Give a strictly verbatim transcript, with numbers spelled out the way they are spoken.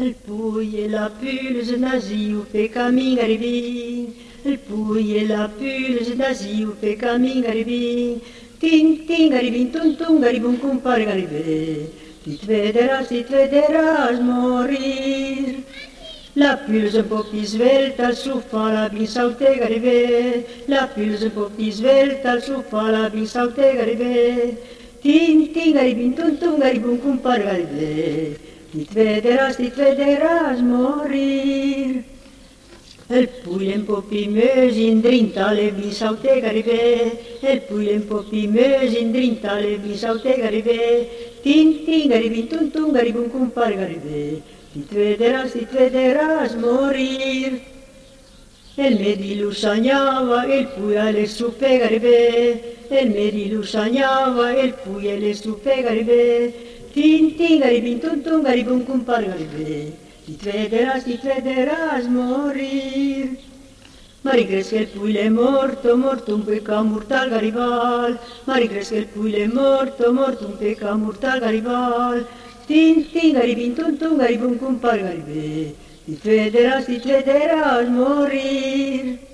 El pui e la pulse naziu pe camin garibin. El pui e la pulse naziu pe camin garibin. Tin, tin garibin, tun, tun garibun, compare garibé. Ti vederas, ti vederas morir. La pulse un po' più svelta, al sofà la bin saute garibé. La pulse un po' più svelta, al sofà la bin saute garibé. Tin, tin garibin, tun, tun garibun, compare garibé. Ti vederas, ti vederas morir. El pui un po' più meus in drinta le bin saute garibé. El pui un po' più meus in drinta le bin saute garibé. Tin, tin garibin, tun, tun garibun, compare garibé. Ti vederas, ti vederas morir. El medilu sognava, il pui alle supe garibé. El medilu sognava, il pui alle supe garibé. Tin, tin garibin, tun, tun garibun, compare garibé. Ti vederas, ti vederas morir. Mari crees que el pui è morto, morto un peccato mortal garibal. Mari crees que el pui è morto, morto un peccato mortal garibal. Tin, tin garibin, tun, tun garibun, compare garibé. Ti vederas, ti vederas morir.